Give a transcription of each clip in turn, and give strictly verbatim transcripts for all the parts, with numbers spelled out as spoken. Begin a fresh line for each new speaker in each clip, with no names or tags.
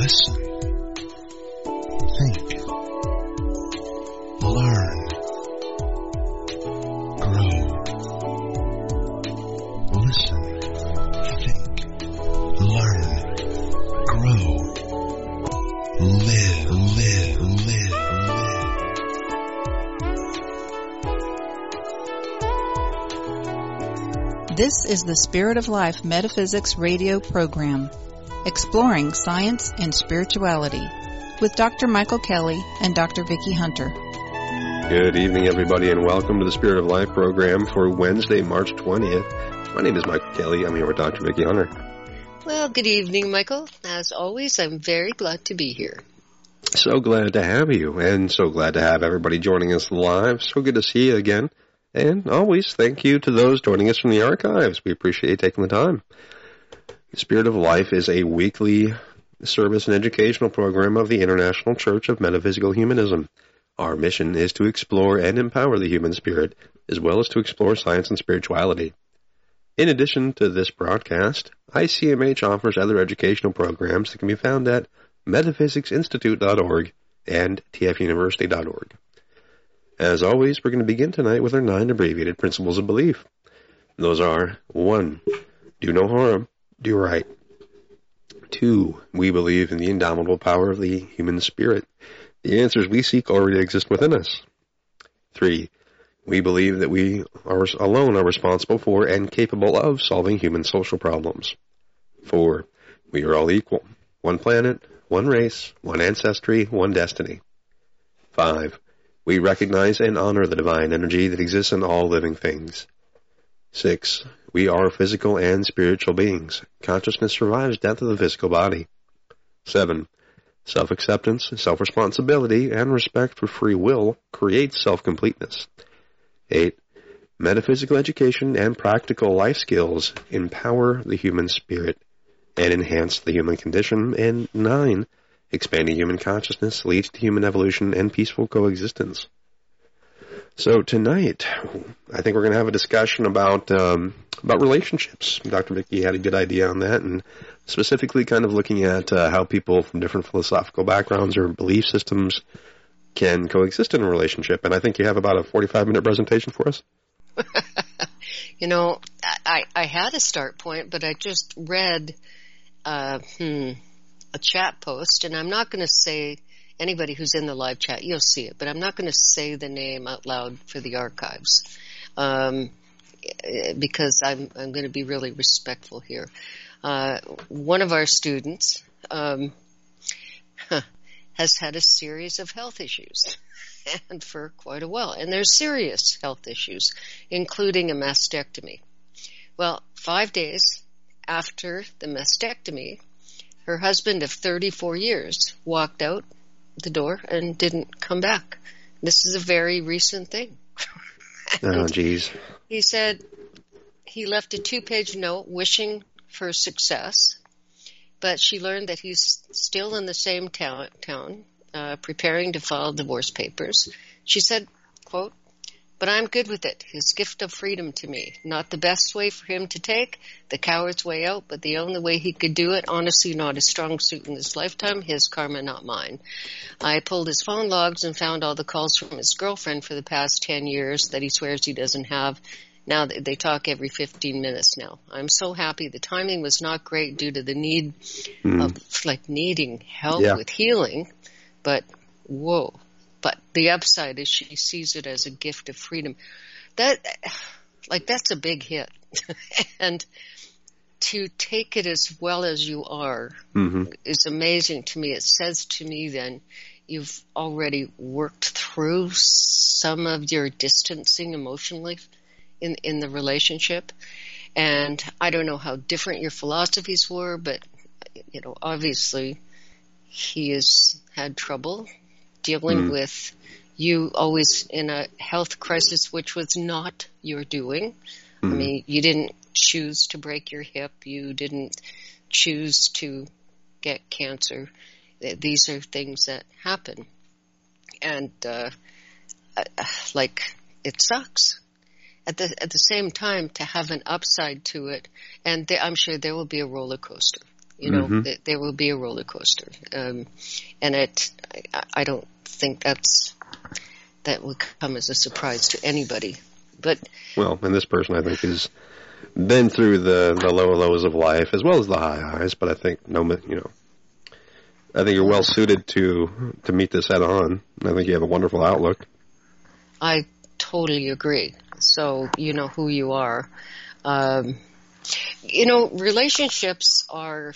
Listen. Think. Learn. Grow. Listen. Think. Learn. Grow. Live, live, live, live.
This is the Spirit of Life Metaphysics radio program, exploring science and spirituality, with Doctor Michael Kelly and Doctor Vicki Hunter.
Good evening, everybody, and welcome to the Spirit of Life program for Wednesday, March twentieth. My name is Michael Kelly. I'm here with Doctor Vicki Hunter.
Well, good evening, Michael. As always, I'm very glad to be here.
So glad to have you, and so glad to have everybody joining us live. So good to see you again. And always, thank you to those joining us from the archives. We appreciate you taking the time. The Spirit of Life is a weekly service and educational program of the International Church of Metaphysical Humanism. Our mission is to explore and empower the human spirit, as well as to explore science and spirituality. In addition to this broadcast, I C M H offers other educational programs that can be found at metaphysics institute dot org and t f university dot org. As always, we're going to begin tonight with our nine abbreviated principles of belief. Those are, one, do no harm, do right. Two, we believe in the indomitable power of the human spirit. The answers we seek already exist within us. Three, we believe that we are alone are responsible for and capable of solving human social problems. Four, we are all equal. One planet, one race, one ancestry, one destiny. Five, we recognize and honor the divine energy that exists in all living things. Six, we are physical and spiritual beings. Consciousness survives death of the physical body. Seven, self-acceptance, self-responsibility, and respect for free will creates self-completeness. Eight, metaphysical education and practical life skills empower the human spirit and enhance the human condition. And nine, expanding human consciousness leads to human evolution and peaceful coexistence. So tonight, I think we're going to have a discussion about um, about relationships. Doctor Vicki had a good idea on that, and specifically kind of looking at uh, how people from different philosophical backgrounds or belief systems can coexist in a relationship. And I think you have about a forty-five minute presentation for us.
You know, I, I had a start point, but I just read uh, hmm, a chat post, and I'm not going to say anybody who's in the live chat, you'll see it, but I'm not going to say the name out loud for the archives um, because I'm, I'm going to be really respectful here. Uh, one of our students um, has had a series of health issues, and for quite a while, and they're serious health issues, including a mastectomy. Well, five days after the mastectomy, her husband of thirty-four years walked out the door and didn't come back. This is a very recent thing.
Oh, geez.
He said he left a two-page note wishing for success, but she learned that he's still in the same town, town uh, preparing to file divorce papers. She said, quote, "But I'm good with it. His gift of freedom to me. Not the best way for him to take, the coward's way out, but the only way he could do it. Honestly, not a strong suit in this lifetime. His karma, not mine." I pulled his phone logs and found all the calls from his girlfriend for the past ten years that he swears he doesn't have. Now they talk every fifteen minutes now. I'm so happy. The timing was not great due to the need mm. of, like, needing help yeah. with healing, but whoa. But the upside is she sees it as a gift of freedom. That, like, that's a big hit. And to take it as well as you are mm-hmm. is amazing to me. It says to me then you've already worked through some of your distancing emotionally in, in the relationship. And I don't know how different your philosophies were, but, you know, obviously he has had trouble dealing mm. with you always in a health crisis, which was not your doing. Mm. I mean, you didn't choose to break your hip. You didn't choose to get cancer. These are things that happen. And, uh, like, it sucks. At the, at the same time, to have an upside to it, and there, I'm sure there will be a roller coaster. You know,
Mm-hmm.
th- there will be a roller coaster. Um, and it, I, I don't think that's, that would come as a surprise to anybody. But,
Well, and this person, I think, has been through the, the low lows of life as well as the high highs, but I think, no, you know, I think you're well suited to, to meet this head on. I think you have a wonderful outlook.
I totally agree. So you know who you are. Um, you know, relationships are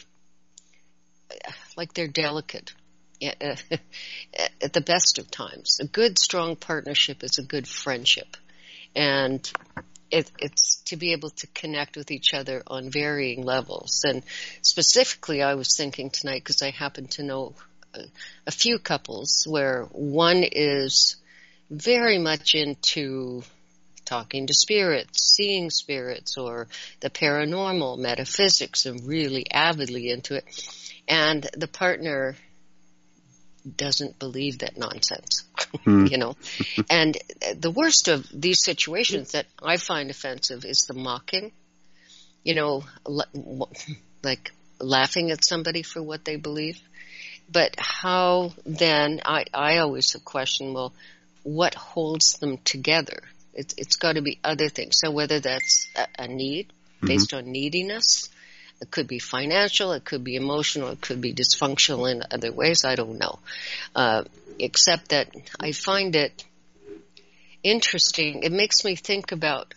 like they're delicate at the best of times. A good, strong partnership is a good friendship. And it, it's to be able to connect with each other on varying levels. And specifically, I was thinking tonight, because I happen to know a, a few couples where one is very much into talking to spirits, seeing spirits, or the paranormal, metaphysics, and really avidly into it. And the partner doesn't believe that nonsense,
Hmm.
you know. And the worst of these situations that I find offensive is the mocking, you know, like laughing at somebody for what they believe. But how then, I, I always question, well, what holds them together? It's, it's got to be other things. So whether that's a, a need based mm-hmm. on neediness, it could be financial, it could be emotional, it could be dysfunctional in other ways, I don't know. Uh, except that I find it interesting. It makes me think about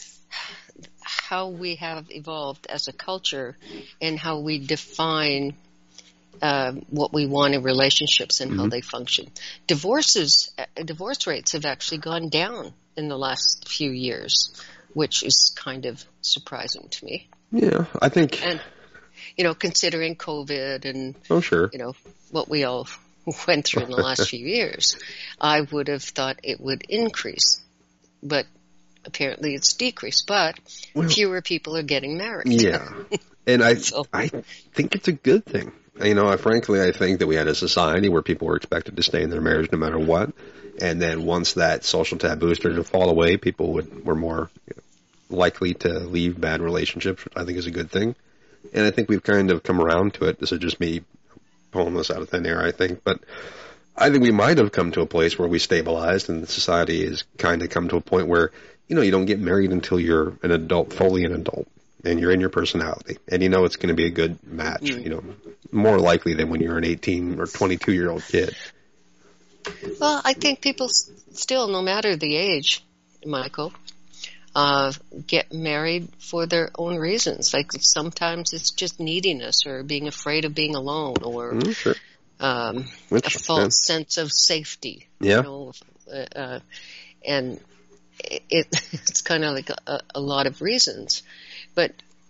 how we have evolved as a culture and how we define uh, what we want in relationships and mm-hmm. how they function. Divorces, uh, divorce rates have actually gone down in the last few years, which is kind of surprising to me.
Yeah, I think.
And, you know, considering COVID and,
oh, sure.
you know, what we all went through in the last few years, I would have thought it would increase. But apparently it's decreased. But well, fewer people are getting married.
Yeah. And I,
so.
I think it's a good thing. You know, I, frankly, I think that we had a society where people were expected to stay in their marriage no matter what. And then once that social taboo started to fall away, people would were more you know, likely to leave bad relationships, which I think is a good thing. And I think we've kind of come around to it. This is just me pulling this out of thin air, I think. But I think we might have come to a place where we stabilized and society has kind of come to a point where, you know, you don't get married until you're an adult, fully an adult, and you're in your personality. And you know it's going to be a good match, mm. you know, more likely than when you're an eighteen or twenty-two-year-old kid.
Well, I think people still, no matter the age, Michael, uh, get married for their own reasons. Like sometimes it's just neediness or being afraid of being alone or
mm, sure.
um,
Which,
a false
yeah.
sense of safety.
Yeah.
You know, uh, and it, it's kind of like a, a lot of reasons. But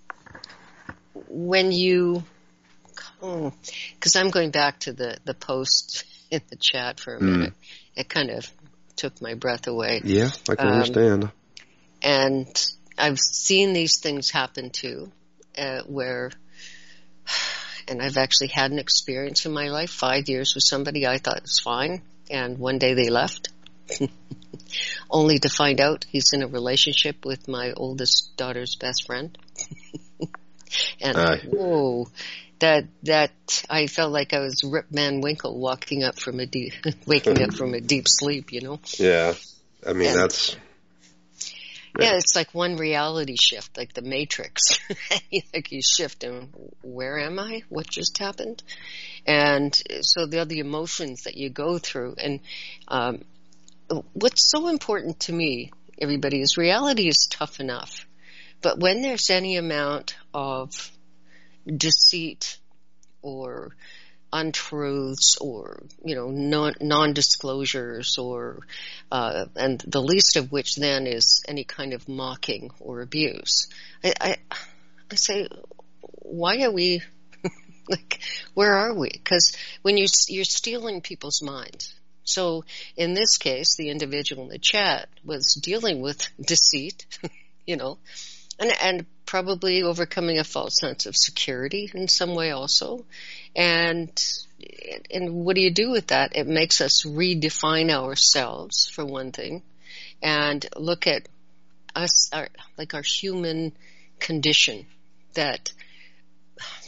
when you, because oh, I'm going back to the, the post in the chat for a minute, mm. it kind of took my breath away.
Yeah, I can
um,
understand.
And I've seen these things happen too, uh, where, and I've actually had an experience in my life, five years with somebody I thought was fine, and one day they left, only to find out he's in a relationship with my oldest daughter's best friend. And uh. whoa, that that I felt like I was Rip Van Winkle walking up from a deep, waking up from a deep sleep, you know?
Yeah, I mean
and,
that's.
Yeah. yeah, it's like one reality shift, like the Matrix. Like you shift, and where am I? What just happened? And so the other emotions that you go through, and um, what's so important to me, everybody, is reality is tough enough, but when there's any amount of deceit or untruths or, you know, non, non-disclosures or, uh, and the least of which then is any kind of mocking or abuse. I, I, I say, why are we, like, where are we? Because when you, you're stealing people's minds. So in this case, the individual in the chat was dealing with deceit, you know, and, and probably overcoming a false sense of security in some way also. And, and what do you do with that? It makes us redefine ourselves, for one thing, and look at us, our, like our human condition, that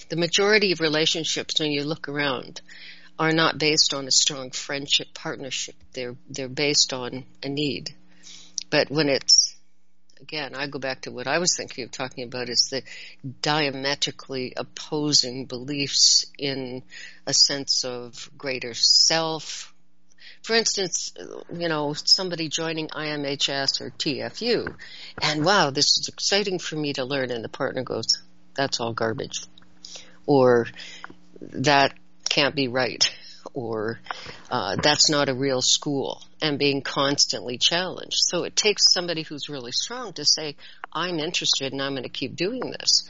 the majority of relationships, when you look around, are not based on a strong friendship partnership. They're they're based on a need. But when it's, again, I go back to what I was thinking of talking about, is the diametrically opposing beliefs in a sense of greater self. For instance, you know, somebody joining I M H S or T F U, and wow, this is exciting for me to learn, and the partner goes, that's all garbage. Or that can't be right. Or uh, that's not a real school, and being constantly challenged. So it takes somebody who's really strong to say, I'm interested and I'm going to keep doing this.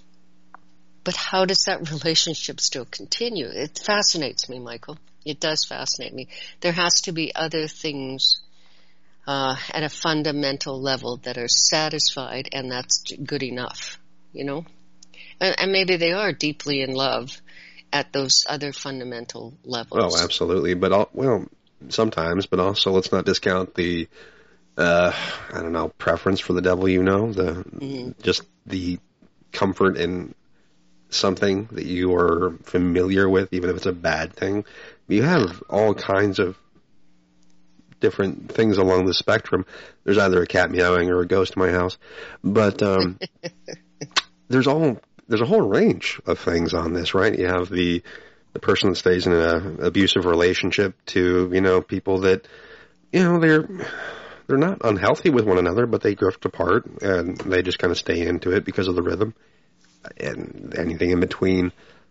But how does that relationship still continue? It fascinates me, Michael. It does fascinate me. There has to be other things uh, at a fundamental level that are satisfied, and that's good enough, you know? And, and maybe they are deeply in love at those other fundamental levels.
Oh, absolutely. But, all, well, sometimes, but also let's not discount the, uh, I don't know, preference for the devil, you know, the mm-hmm. just the comfort in something that you are familiar with, even if it's a bad thing. You have all kinds of different things along the spectrum. There's either a cat meowing or a ghost in my house. But um, there's all... There's a whole range of things on this, right? You have the the person that stays in an abusive relationship to, you know, people that, you know, they're they're not unhealthy with one another, but they drift apart and they just kind of stay into it because of the rhythm and anything in between.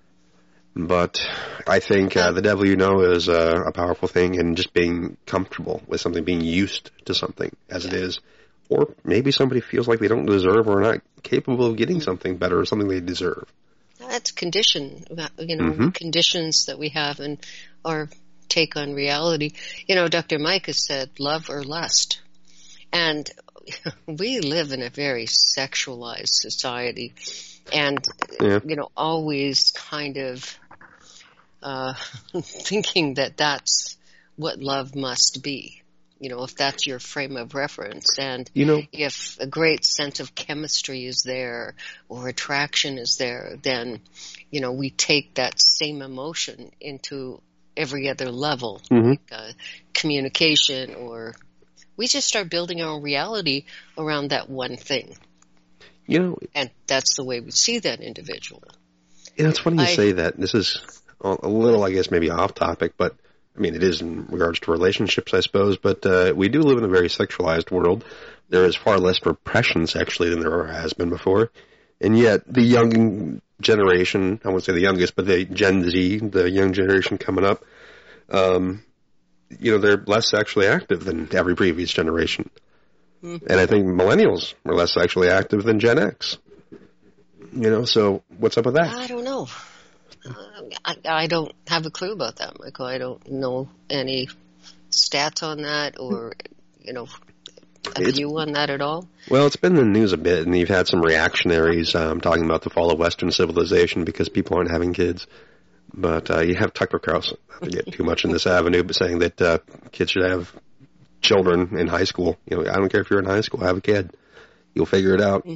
But I think uh, the devil, you know, is uh, a powerful thing, and just being comfortable with something, being used to something as it is. Or maybe somebody feels like they don't deserve or are not capable of getting something better or something they deserve.
That's condition, you know,
mm-hmm.
conditions that we have in our take on reality. You know, Doctor Mike has said love or lust. And we live in a very sexualized society, and,
yeah.
you know, always kind of uh, thinking that that's what love must be. You know, if that's your frame of reference, and
you know,
if a great sense of chemistry is there or attraction is there, then, you know, we take that same emotion into every other level,
mm-hmm.
like uh, communication, or we just start building our reality around that one thing.
You know,
and that's the way we see that individual.
You know, it's funny you
I,
say that. This is a little, I guess, maybe off topic, but I mean, it is in regards to relationships, I suppose, but uh, we do live in a very sexualized world. There is far less repression sexually than there has been before. And yet, the young generation, I won't say the youngest, but the Gen Z, the young generation coming up, um, you know, they're less sexually active than every previous generation. Mm-hmm. And I think millennials are less sexually active than Gen X. You know, so what's up with that?
I don't know. Uh, I, I don't have a clue about that, Michael. I don't know any stats on that, or, you know, a
it's,
view on that at all.
Well, it's been in the news a bit, and you've had some reactionaries um, talking about the fall of Western civilization because people aren't having kids. But uh, you have Tucker Carlson, not to get too much in this avenue, but saying that uh, kids should have children in high school. You know, I don't care if you're in high school, have a kid. You'll figure it out.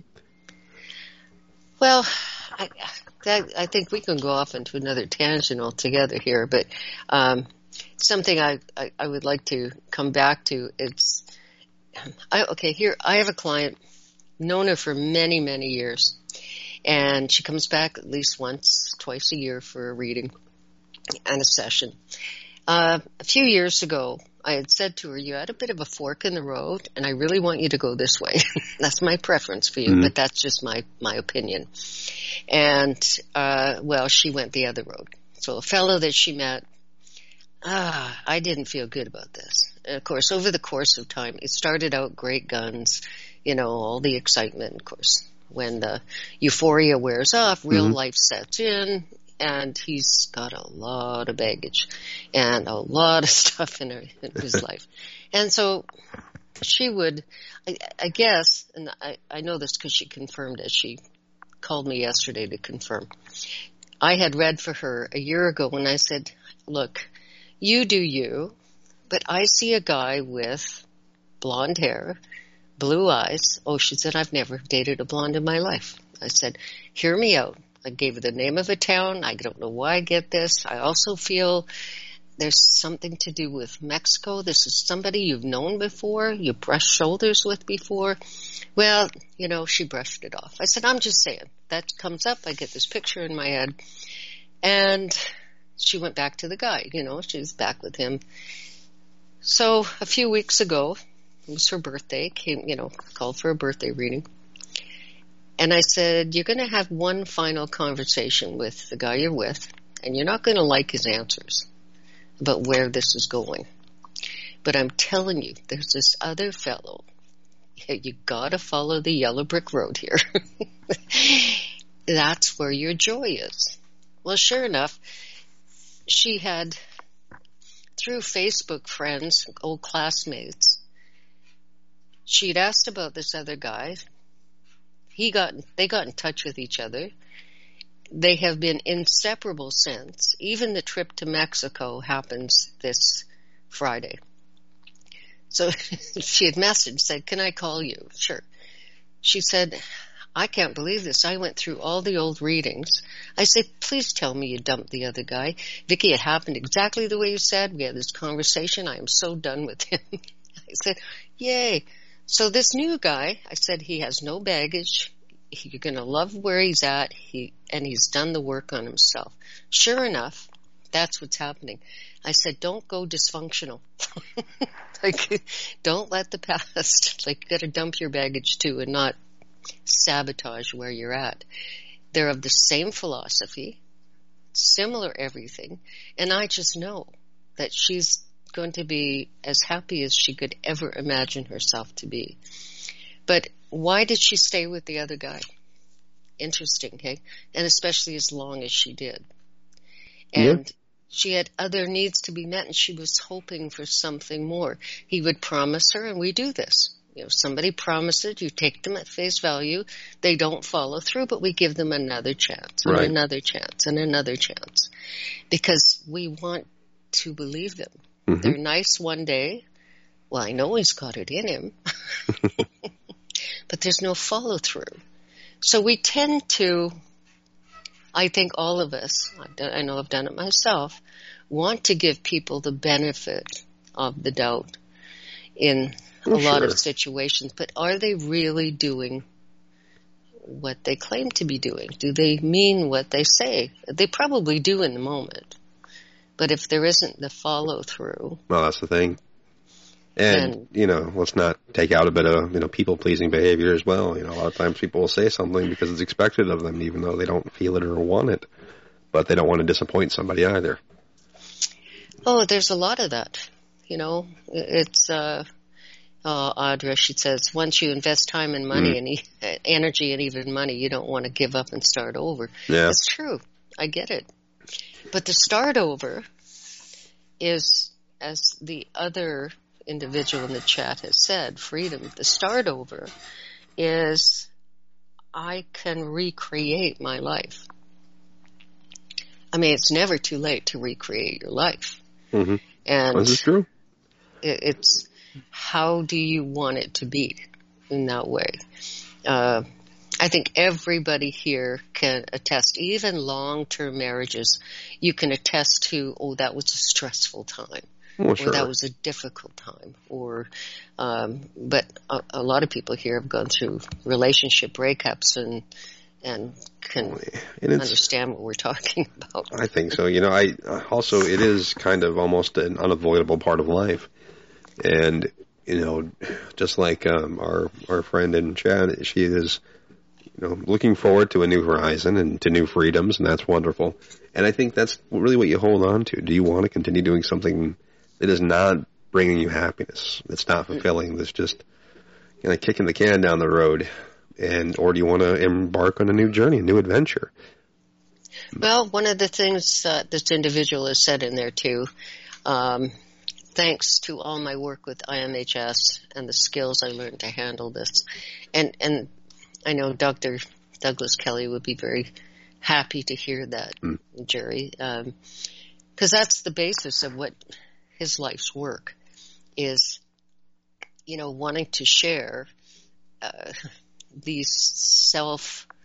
Well, I... That, I think we can go off into another tangent altogether here, but um, something I, I, I would like to come back to. It's I, okay. Here, I have a client, known her for many, many years, and she comes back at least once, twice a year for a reading and a session. Uh, a few years ago, I had said to her, you had a bit of a fork in the road, and I really want you to go this way. That's my preference for you, mm-hmm. but that's just my, my opinion. And, uh, well, she went the other road. So a fellow that she met, ah, I didn't feel good about this. And of course, over the course of time, it started out great guns, you know, all the excitement. Of course, when the euphoria wears off, real mm-hmm. life sets in. And he's got a lot of baggage and a lot of stuff in, her, in his life. And so she would, I, I guess, and I, I know this because she confirmed it. She called me yesterday to confirm. I had read for her a year ago when I said, look, you do you, but I see a guy with blonde hair, blue eyes. Oh, she said, I've never dated a blonde in my life. I said, hear me out. I gave her the name of a town. I don't know why I get this. I also feel there's something to do with Mexico. This is somebody you've known before, you brushed shoulders with before. Well, you know, she brushed it off. I said, I'm just saying. That comes up. I get this picture in my head. And she went back to the guy. You know, she was back with him. So a few weeks ago, it was her birthday, came, you know, called for a birthday reading. And I said, you're going to have one final conversation with the guy you're with, and you're not going to like his answers about where this is going. But I'm telling you, there's this other fellow. You got to follow the yellow brick road here. That's where your joy is. Well, sure enough, she had, through Facebook friends, old classmates, she'd asked about this other guy. He got, they got in touch with each other. They have been inseparable since. Even the trip to Mexico happens this Friday. So she had messaged, said, can I call you? Sure. She said, I can't believe this. I went through all the old readings. I said, please tell me you dumped the other guy. Vicki, it happened exactly the way you said. We had this conversation. I am so done with him. I said, yay. So this new guy, I said, he has no baggage. He, you're going to love where he's at. He, and he's done the work on himself. Sure enough, that's what's happening. I said, don't go dysfunctional. Like, don't let the past, like, you got to dump your baggage too and not sabotage where you're at. They're of the same philosophy, similar everything, and I just know that she's going to be as happy as she could ever imagine herself to be. But why did she stay with the other guy? Interesting, okay? And especially as long as she did. And yeah. She had other needs to be met, and she was hoping for something more. He would promise her, and we do this. You know, somebody promises, you take them at face value, they don't follow through, but we give them another chance, and
right.
another chance, and another chance. Because we want to believe them. Mm-hmm. They're nice one day. Well, I know he's got it in him. But there's no follow through. So we tend to, I think all of us, I know I've done it myself, want to give people the benefit of the doubt in a
well,
lot
sure.
of situations. But are they really doing what they claim to be doing? Do they mean what they say? They probably do in the moment. But if there isn't the follow through.
Well, that's the thing. And,
then,
you know, let's not take out a bit of, you know, people-pleasing behavior as well. You know, a lot of times people will say something because it's expected of them, even though they don't feel it or want it. But they don't want to disappoint somebody either.
Oh, there's a lot of that. You know, it's, uh, uh, Audra, she says, once you invest time and money mm. and e- energy and even money, you don't want to give up and start over.
Yeah.
It's true. I get it. But the start over is, as the other individual in the chat has said, freedom. The start over is I can recreate my life. I mean, it's never too late to recreate your life.
Mm-hmm.
And
this is true.
It, it's how do you want it to be in that way? Uh, I think everybody here can attest, even long-term marriages, you can attest to, oh, that was a stressful time.
Well, sure.
Or that was a difficult time, or, um, but a, a lot of people here have gone through relationship breakups and and can and understand what we're talking about.
I think so. You know, I also it is kind of almost an unavoidable part of life, and you know, just like um, our our friend in chat, she is, you know, looking forward to a new horizon and to new freedoms, and that's wonderful. And I think that's really what you hold on to. Do you want to continue doing something that is not bringing you happiness, that's not fulfilling, that's just, you know, kicking the can down the road, and or do you want to embark on a new journey, a new adventure?
Well, one of the things uh, this individual has said in there too, um, thanks to all my work with I M H S and the skills I learned to handle this, and and I know Doctor Douglas Kelly would be very happy to hear that, mm. Jerry, because um, that's the basis of what his life's work is, you know, wanting to share uh, these self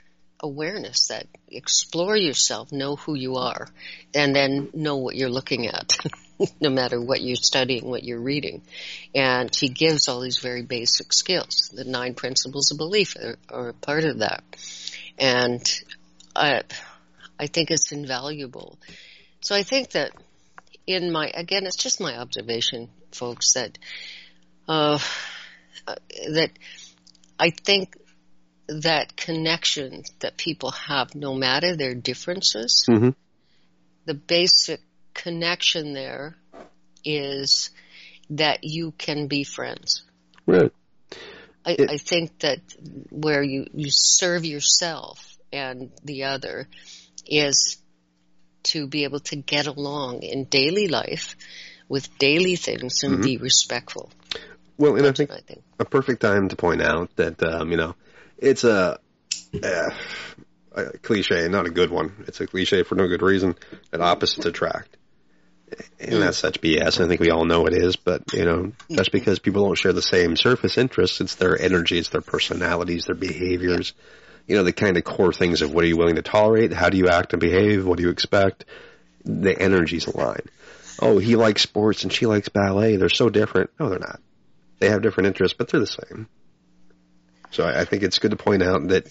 awareness, that explore yourself, know who you are, and then know what you're looking at, no matter what you're studying, what you're reading. And he gives all these very basic skills. The nine principles of belief are, are a part of that. And I, I think it's invaluable. So I think that in my, again, it's just my observation, folks, that, uh, that I think that connection that people have, no matter their differences,
Mm-hmm.
the basic connection there is that you can be friends.
Right.
I,
It-
I think that where you, you serve yourself and the other is to be able to get along in daily life with daily things and
Mhm.
be respectful.
Well, and I
That's
think
what I think.
a perfect time to point out that, um, you know, it's a, uh, a cliche, not a good one. It's a cliche for no good reason, that opposites attract. And that's such B S. I think we all know it is, but, you know, just because people don't share the same surface interests, it's their energies, their personalities, their behaviors, you know, the kind of core things of what are you willing to tolerate, how do you act and behave, what do you expect, the energies align. Oh, he likes sports and she likes ballet, they're so different. No, they're not. They have different interests, but they're the same. So I, I think it's good to point out that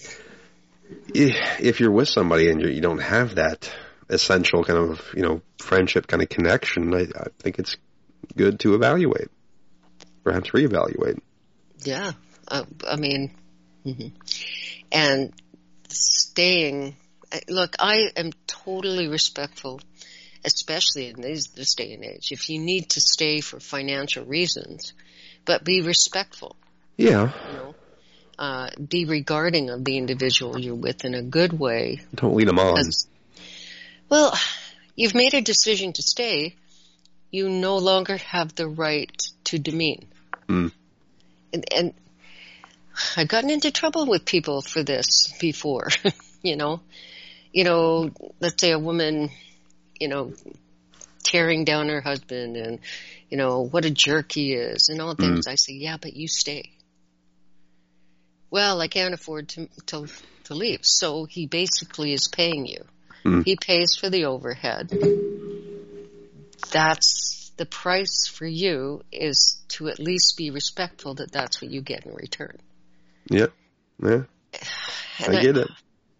if you're with somebody and you're, you don't have that essential kind of, you know, friendship kind of connection, I, I think it's good to evaluate, perhaps reevaluate.
Yeah. Uh, I mean, mhm. and staying, look, I am totally respectful, especially in this, this day and age. If you need to stay for financial reasons, but be respectful.
Yeah.
You know, uh, be regarding of the individual you're with in a good way.
Don't lead them on.
As, well, you've made a decision to stay. You no longer have the right to demean.
Mm.
And, and I've gotten into trouble with people for this before, you know. You know, let's say a woman, you know, tearing down her husband and, you know, what a jerk he is and all things. Mm. I say, yeah, but you stay. Well, I can't afford to to, to leave. So he basically is paying you. Mm. He pays for the overhead. That's the price for you, is to at least be respectful that that's what you get in return.
Yeah. Yeah.
And
I get
I,
it.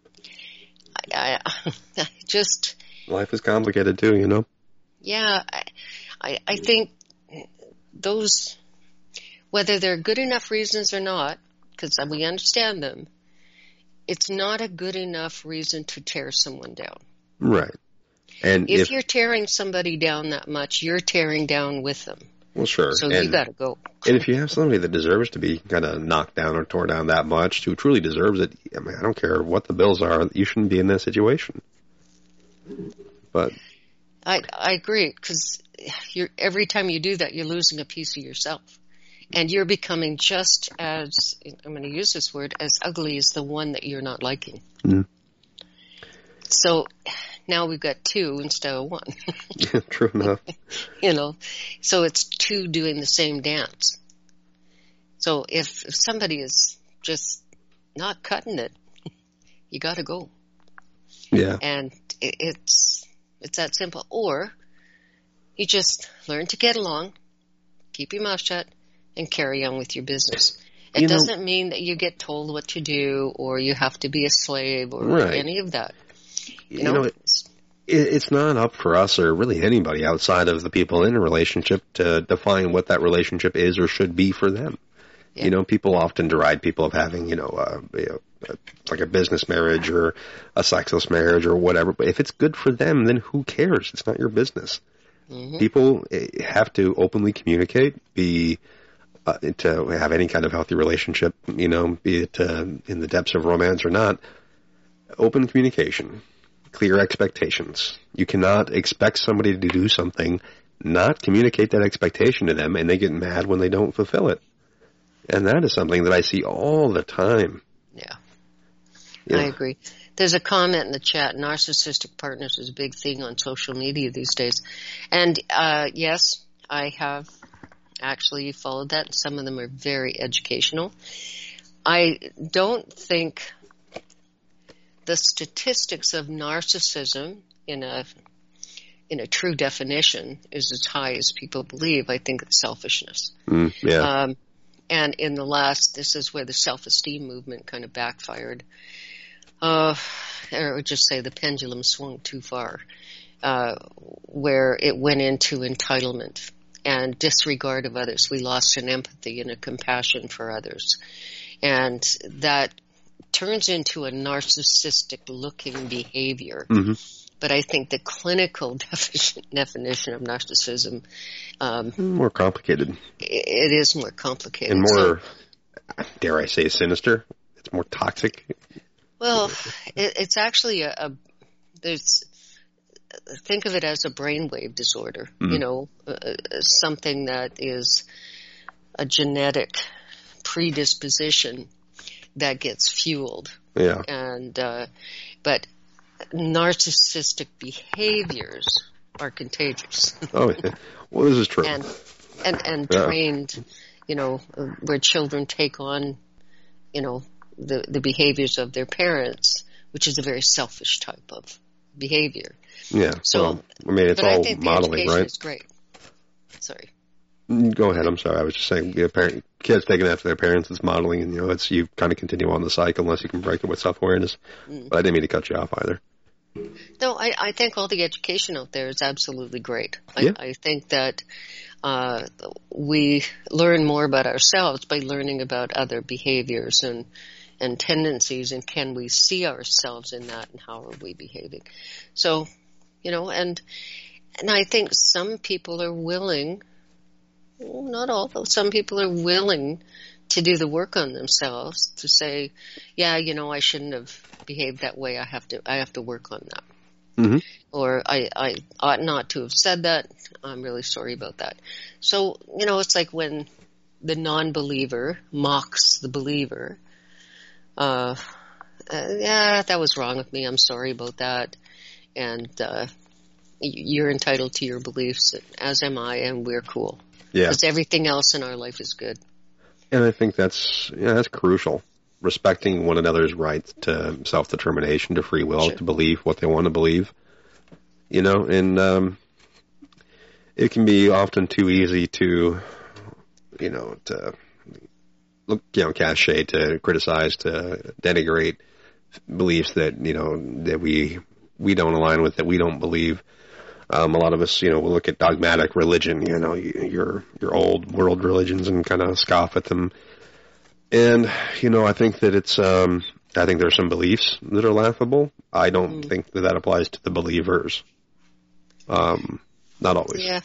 I, I, I just...
Life is complicated too, you know?
Yeah. I, I, I think those, whether they're good enough reasons or not, because we understand them, it's not a good enough reason to tear someone down.
Right. And
if,
if
you're tearing somebody down that much, you're tearing down with them.
Well, sure.
So
and,
you got to go.
And if you have somebody that deserves to be kind of knocked down or torn down that much, who truly deserves it, I mean, I don't care what the bills are, you shouldn't be in that situation. But
I I agree, because you're every time you do that, you're losing a piece of yourself, and you're becoming just as, I'm going to use this word, as ugly as the one that you're not liking.
Mm.
So now we've got two instead of one.
Yeah, true enough.
You know, so it's two doing the same dance. So if, if somebody is just not cutting it, you got to go.
Yeah.
And it, it's it's that simple. Or you just learn to get along, keep your mouth shut, and carry on with your business. It
You know,
doesn't mean that you get told what to do, or you have to be a slave, or
Right.
any of that. You,
You
know,
know, it, it's not up for us or really anybody outside of the people in a relationship to define what that relationship is or should be for them.
Yeah.
You know, people often deride people of having, you know, uh, you know, uh, like a business marriage or a sexless marriage or whatever. But if it's good for them, then who cares? It's not your business.
Mm-hmm.
People have to openly communicate, be uh, to have any kind of healthy relationship, you know, be it uh, in the depths of romance or not. Open communication, clear expectations. You cannot expect somebody to do something, not communicate that expectation to them, and they get mad when they don't fulfill it. And that is something that I see all the time.
Yeah.
Yeah.
I agree. There's a comment in the chat, narcissistic partners is a big thing on social media these days. And, uh, yes, I have actually followed that. Some of them are very educational. I don't think the statistics of narcissism in a in a true definition is as high as people believe. I think it's selfishness.
Mm, yeah.
Um, and in the last, this is where the self-esteem movement kind of backfired. Uh, or just say the pendulum swung too far, uh, where it went into entitlement and disregard of others. We lost an empathy and a compassion for others. And that turns into a narcissistic-looking behavior.
Mm-hmm.
But I think the clinical defi- definition of narcissism... Um,
more complicated.
It, it is more complicated.
And more,
so,
dare I say, sinister. It's more toxic.
Well, it, it's actually a, a... There's... Think of it as a brainwave disorder. Mm-hmm. You know, uh, something that is a genetic predisposition that gets fueled.
Yeah.
And, uh, but narcissistic behaviors are contagious.
Oh, yeah. Well, this is true.
And, and, and
yeah.
trained, you know, where children take on, you know, the, the behaviors of their parents, which is a very selfish type of behavior.
Yeah.
So,
well, I mean, it's
but
all
I think the
modeling,
education
right?
is great. Sorry.
Go ahead. I'm sorry. I was just saying, yeah, parent, kids taking after their parents is modeling, and you know, it's you kind of continue on the cycle unless you can break it with self-awareness. Mm. But I didn't mean to cut you off either.
No, I, I think all the education out there is absolutely great. I,
yeah.
I think that uh, we learn more about ourselves by learning about other behaviors and and tendencies, and can we see ourselves in that, and how are we behaving? So, you know, and and I think some people are willing. Well, not all, though. Some people are willing to do the work on themselves to say, yeah, you know, I shouldn't have behaved that way. I have to, I have to work on that.
Mm-hmm.
Or I, I ought not to have said that. I'm really sorry about that. So, you know, it's like when the non-believer mocks the believer. Uh, uh yeah, that was wrong with me. I'm sorry about that. And, uh, you're entitled to your beliefs, as am I, and we're cool.
Yeah.
Because everything else in our life is good.
And I think that's yeah, that's crucial. Respecting one another's rights to self-determination, to free will,
sure.
to believe what they want to believe. You know, and um, it can be often too easy to, you know, to look, you know, cast shade, to criticize, to denigrate beliefs that, you know, that we we don't align with, that we don't believe. Um, a lot of us, you know, will look at dogmatic religion, you know, your your old world religions, and kind of scoff at them. And, you know, I think that it's, um, I think there's some beliefs that are laughable. I don't mm. think that that applies to the believers. Um, not always.
Yeah.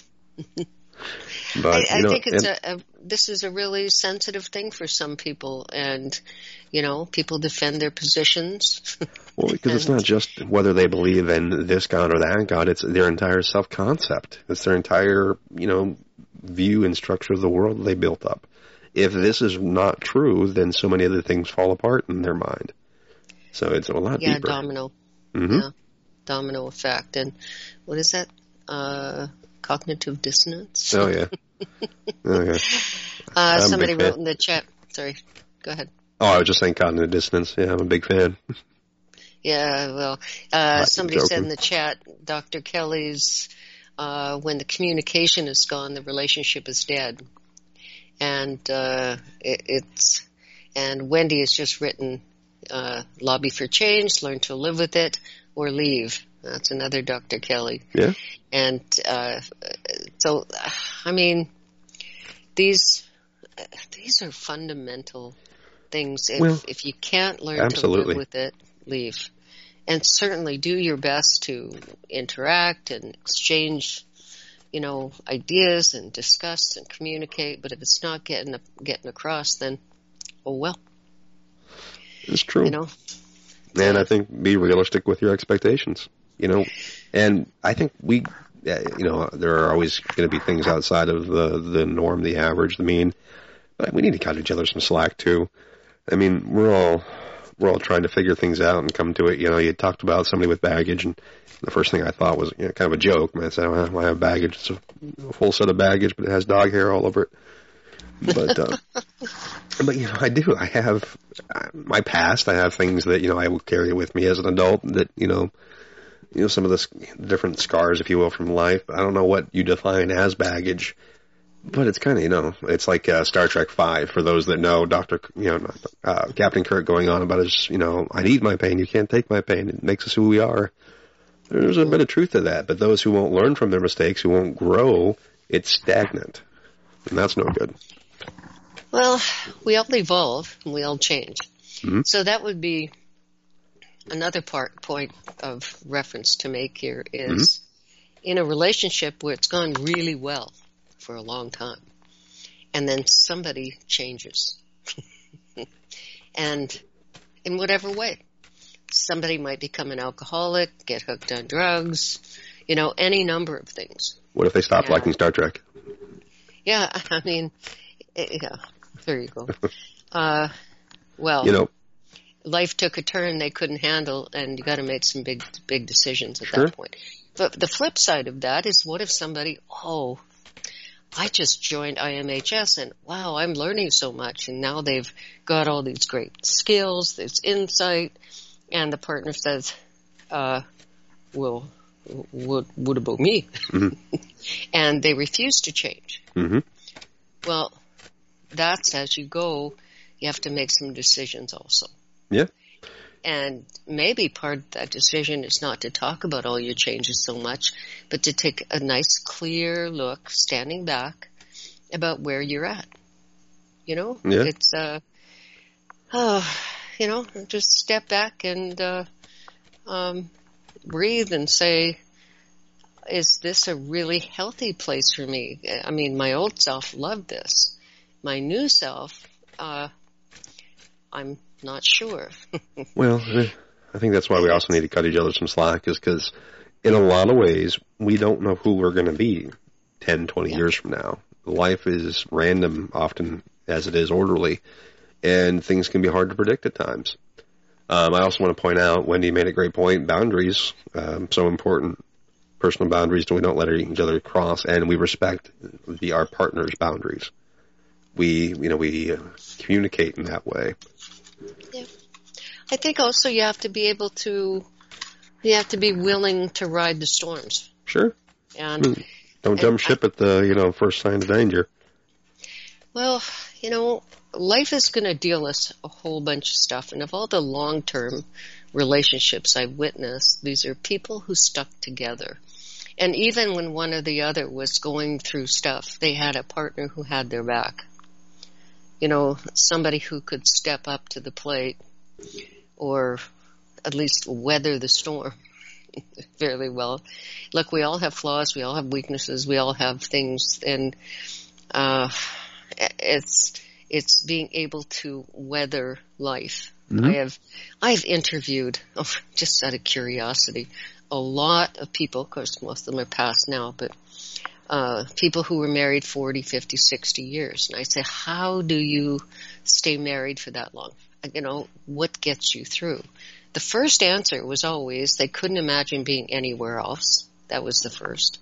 But,
I, I
you know,
think it's
and,
a, a, this is a really sensitive thing for some people, and, you know, people defend their positions.
Well, because it's not just whether they believe in this God or that God, it's their entire self-concept. It's their entire, you know, view and structure of the world they built up. If this is not true, then so many other things fall apart in their mind. So it's a lot
yeah,
deeper.
Yeah, domino.
Mm-hmm. Yeah,
domino effect. And what is that? Uh, cognitive dissonance?
Oh, yeah. Okay.
Uh, somebody wrote in the chat. Sorry, go ahead.
Oh, I was just saying cognitive dissonance. Yeah, I'm a big fan.
Yeah, well, uh, somebody said in the chat, Doctor Kelly's, uh, when the communication is gone, the relationship is dead. And, uh, it, it's, and Wendy has just written, uh, lobby for change, learn to live with it, or leave. That's another Doctor Kelly.
Yeah.
And, uh, so, I mean, these, these are fundamental things. If,
well,
if you can't learn
absolutely.
to live with it, leave. And certainly do your best to interact and exchange, you know, ideas and discuss and communicate. But if it's not getting getting across, then, oh well.
It's true.
You know?
And
yeah.
I think be realistic with your expectations, you know. And I think we, you know, there are always going to be things outside of the, the norm, the average, the mean. But we need to cut each other some slack, too. I mean, we're all... We're all trying to figure things out and come to it. You know, you talked about somebody with baggage, and the first thing I thought was, you know, kind of a joke. I said, well, I have baggage. It's a full set of baggage, but it has dog hair all over it. But, uh, but, you know, I do. I have uh, my past. I have things that, you know, I will carry with me as an adult that, you know, you know, some of the s- different scars, if you will, from life. I don't know what you define as baggage, but it's kind of, you know, it's like uh, Star Trek five, for those that know, Doctor, you know, uh, Captain Kirk going on about his, you know, I need my pain, you can't take my pain, it makes us who we are. There's a bit of truth to that, but those who won't learn from their mistakes, who won't grow, it's stagnant, and that's no good.
Well, we all evolve and we all change.
Mm-hmm.
So that would be another part point of reference to make here is mm-hmm. in a relationship where it's gone really well for a long time, and then somebody changes. And in whatever way. Somebody might become an alcoholic, get hooked on drugs, you know, any number of things.
What if they stop
yeah.
liking Star Trek?
Yeah, I mean, yeah, there you go. Uh, well,
you know,
life took a turn they couldn't handle, and you got to make some big, big decisions at
sure.
that point. But the flip side of that is, what if somebody, oh, I just joined I M H S, and wow, I'm learning so much, and now they've got all these great skills, this insight, and the partner says, uh, well, what, what about me? Mm-hmm. And they refuse to change.
Mm-hmm.
Well, that's as you go, you have to make some decisions also.
Yeah.
And maybe part of that decision is not to talk about all your changes so much, but to take a nice, clear look, standing back, about where you're at. You know?
Yeah.
It's, uh, oh, you know, just step back and uh, um, breathe and say, is this a really healthy place for me? I mean, my old self loved this. My new self, uh, I'm not sure.
Well, I think that's why we also need to cut each other some slack, is because in a lot of ways, we don't know who we're going to be ten, twenty yeah. years from now. Life is random often as it is orderly, and things can be hard to predict at times. Um, I also want to point out, Wendy made a great point, boundaries, um, so important. Personal boundaries, we don't let each other cross, and we respect the, our partner's boundaries. We, you know, we uh, communicate in that way.
Yeah. I think also you have to be able to, you have to be willing to ride the storms.
Sure.
And
I mean, don't jump ship I, at the, you know, first sign of danger.
Well, you know, life is going to deal us a whole bunch of stuff. And of all the long-term relationships I've witnessed, these are people who stuck together. And even when one or the other was going through stuff, they had a partner who had their back. You know, somebody who could step up to the plate or at least weather the storm fairly well. Look, we all have flaws, we all have weaknesses, we all have things, and uh, it's it's being able to weather life. Mm-hmm. I have I've interviewed, oh, just out of curiosity, a lot of people. Of course, most of them are past now, but uh, people who were married forty, fifty, sixty years. And I say, how do you stay married for that long? You know, what gets you through? The first answer was always they couldn't imagine being anywhere else. That was the first.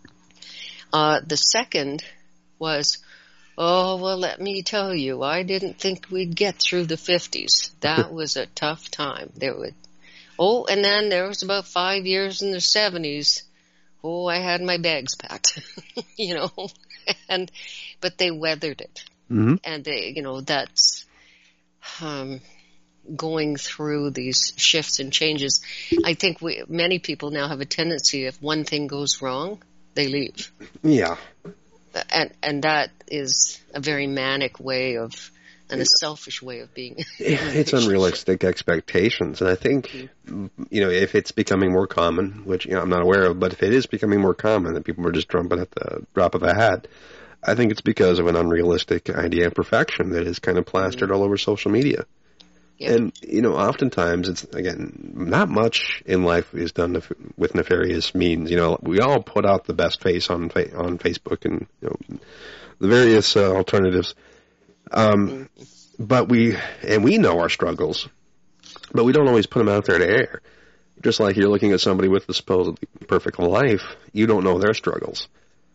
Uh, the second was, oh, well, let me tell you, I didn't think we'd get through the fifties. That was a tough time. There would, oh, and then there was about five years in the seventies. Oh, I had my bags packed, you know, and, but they weathered it.
Mm-hmm.
And they, you know, that's, um, going through these shifts and changes. I think we, many people now have a tendency, if one thing goes wrong, they leave.
Yeah.
And, and that is a very manic way of, and a selfish way of being.
It's unrealistic expectations. And I think, mm-hmm. you know, if it's becoming more common, which, you know, I'm not aware of, but if it is becoming more common that people are just jumping at the drop of a hat, I think it's because of an unrealistic idea of perfection that is kind of plastered mm-hmm. all over social media. Yep. And, you know, oftentimes it's, again, not much in life is done nef- with nefarious means. You know, we all put out the best face on fa- on Facebook and, you know, the various uh, alternatives. Um, but we, and we know our struggles, but we don't always put them out there to air. Just like you're looking at somebody with the supposedly perfect life, you don't know their struggles.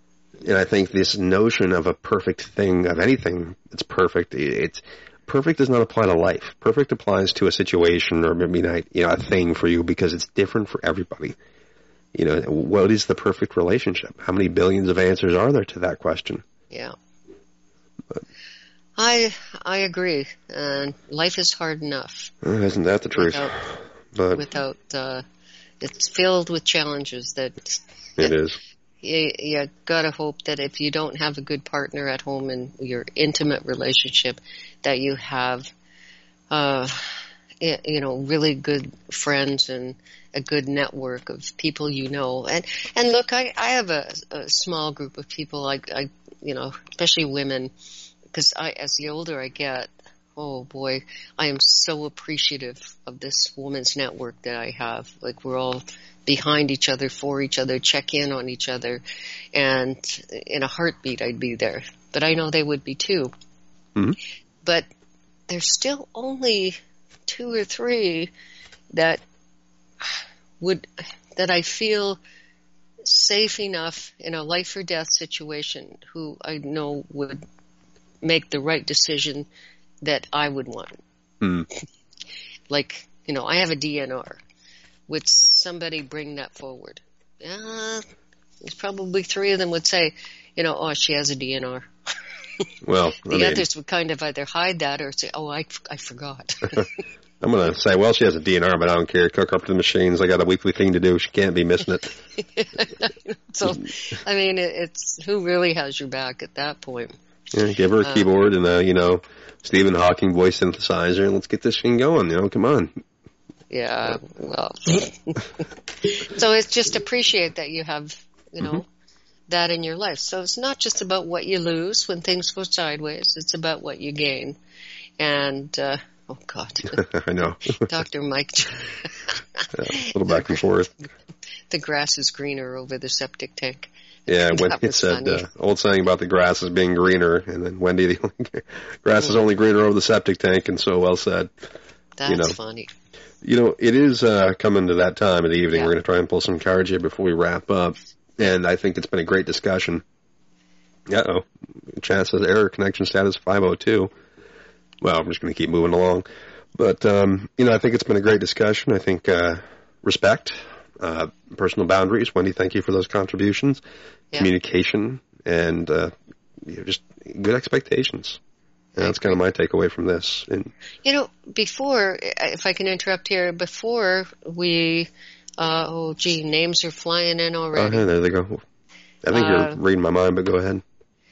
And I think this notion of a perfect thing, of anything that's perfect, it's perfect does not apply to life. Perfect applies to a situation or maybe not, you know, a thing for you because it's different for everybody. You know, what is the perfect relationship? How many billions of answers are there to that question?
Yeah.
But,
I I agree. And life is hard enough.
well, isn't that the truth?
Without,
but
without uh, it's filled with challenges that
it is.
You, you gotta hope that if you don't have a good partner at home in your intimate relationship, that you have, uh, you know, really good friends and a good network of people you know. And and look, I I have a, a small group of people. I I you know, especially women, because I as the older I get, oh boy, I am so appreciative of this woman's network that I have. Like we're all behind each other, for each other, check in on each other, and in a heartbeat I'd be there. But I know they would be too.
Mm-hmm.
But there's still only two or three that would, that I feel safe enough in a life or death situation who I know would make the right decision that I would want.
Mm.
Like, you know, I have a D N R. Would somebody bring that forward? Uh, there's probably three of them would say, you know, oh, she has a D N R.
Well,
the
I mean,
others would kind of either hide that or say, oh, I, I forgot.
I'm going to say, well, she has a D N R, but I don't care. Cook her up to the machines. I got a weekly thing to do. She can't be missing it.
So, I mean, it, it's who really has your back at that point?
Yeah, give her a
uh,
keyboard and a, you know, Stephen Hawking voice synthesizer, and let's get this thing going. You know, come on.
Yeah, well. So it's just appreciate that you have, you know, mm-hmm. that in your life. So it's not just about what you lose when things go sideways. It's about what you gain. And, uh, oh, God.
I know.
Doctor Mike.
Yeah, a little back and forth.
The grass is greener over the septic tank.
Yeah, when it said, uh, old saying about the grass is being greener, and then Wendy, the only, grass is only greener over the septic tank, and so well said.
That's
you know.
funny.
You know, it is uh, coming to that time of the evening.
Yeah.
We're going to try and pull some cards here before we wrap up. And I think it's been a great discussion. Uh-oh. Chat says error connection status five oh two. Well, I'm just going to keep moving along. But, um, you know, I think it's been a great discussion. I think uh, respect, uh, personal boundaries. Wendy, thank you for those contributions. Yeah. Communication, and uh, you know, just good expectations. And that's kind of my takeaway from this. And,
you know, before, if I can interrupt here, before we, uh, oh, gee, names are flying in already.
Oh, there they go. I think uh, you're reading my mind, but go ahead.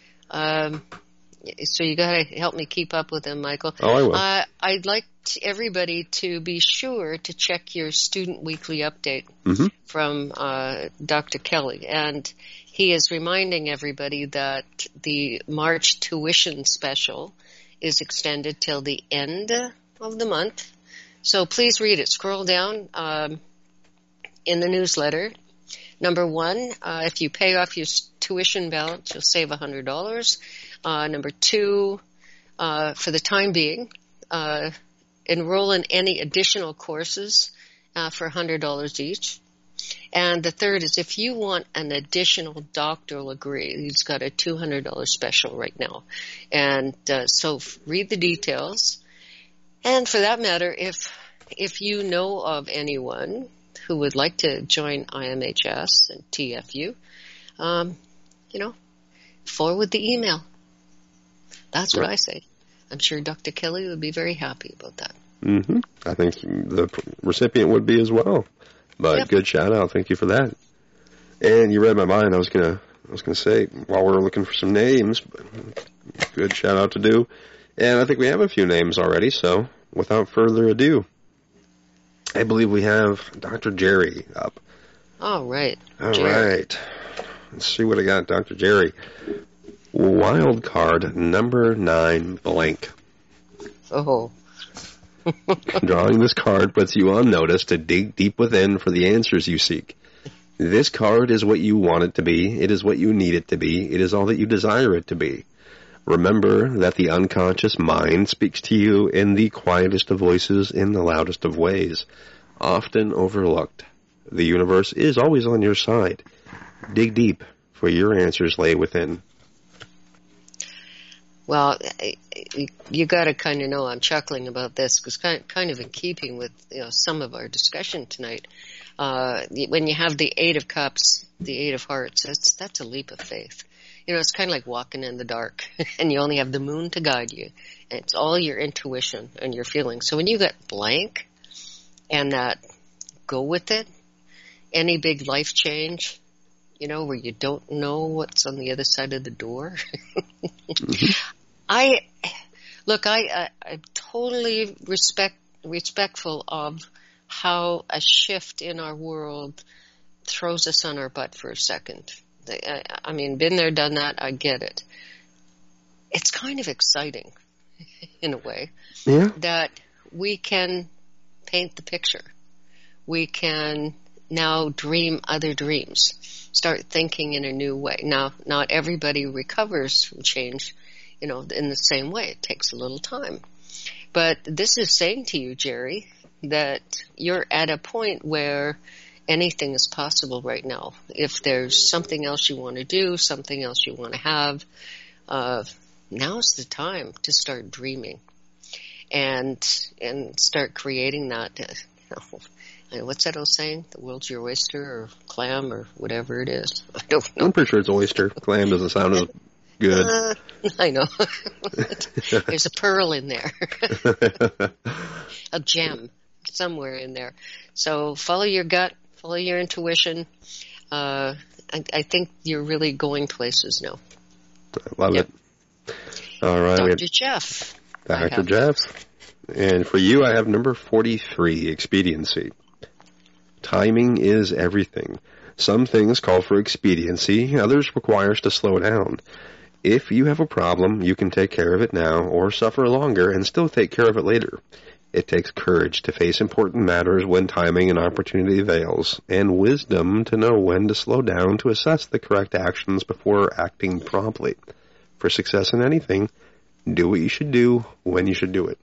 Um, so you got to help me keep up with them, Michael.
Oh, I will.
Uh, I'd like to, everybody to be sure to check your Student Weekly Update
mm-hmm.
from uh, Doctor Kelly. And he is reminding everybody that the March tuition special is extended till the end of the month. So please read it. Scroll down um, in the newsletter. Number one, uh, if you pay off your tuition balance, you'll save one hundred dollars. Uh, number two, uh, for the time being, uh, enroll in any additional courses uh, for one hundred dollars each. And the third is if you want an additional doctoral degree, he's got a two hundred dollars special right now. And uh, so f- read the details. And for that matter, if if you know of anyone who would like to join I M H S and T F U, um, you know, forward the email. That's what right. I say. I'm sure Doctor Kelly would be very happy about that.
Mm-hmm. I think the recipient would be as well. But yep. Good shout out. Thank you for that. And you read my mind. I was gonna, I was gonna say while we're looking for some names, good shout out to do. And I think we have a few names already. So without further ado, I believe we have Doctor Jerry up.
All right.
All
Jerry.
right. Let's see what I got, Doctor Jerry. Wild card number nine blank.
Oh.
Drawing this card puts you on notice to dig deep within for the answers you seek. This card is what you want it to be. It is what you need it to be. It is all that you desire it to be. Remember that the unconscious mind speaks to you in the quietest of voices, in the loudest of ways. Often overlooked. The universe is always on your side. Dig deep for your answers lay within.
Well, you got to kind of know I'm chuckling about this because kind kind of in keeping with you know some of our discussion tonight. Uh, when you have the Eight of Cups, the Eight of Hearts, that's that's a leap of faith. You know, it's kind of like walking in the dark, and you only have the moon to guide you, and it's all your intuition and your feelings. So when you get blank, and that go with it, any big life change, you know, where you don't know what's on the other side of the door. mm-hmm. I look. I, I I'm totally respect respectful of how a shift in our world throws us on our butt for a second. I, I mean, been there, done that. I get it. It's kind of exciting, in a way,
yeah.
that we can paint the picture. We can now dream other dreams. Start thinking in a new way. Now, not everybody recovers from change, you know, in the same way. It takes a little time. But this is saying to you, Jerry, that you're at a point where anything is possible right now. If there's something else you want to do, something else you want to have, uh, now's the time to start dreaming and and start creating that. Uh, you know, what's that old saying? The world's your oyster or clam or whatever it is. I don't know.
I'm pretty sure it's oyster. Clam doesn't sound as good.
Uh, I know. There's a pearl in there. A gem somewhere in there. So follow your gut, follow your intuition. Uh, I, I think you're really going places now.
I love yep. it. All right.
Doctor Jeff.
Doctor Jeff. And for you, I have number forty-three, expediency. Timing is everything. Some things call for expediency, others require us to slow down. If you have a problem, you can take care of it now or suffer longer and still take care of it later. It takes courage to face important matters when timing and opportunity avails, and wisdom to know when to slow down to assess the correct actions before acting promptly. For success in anything, do what you should do when you should do it.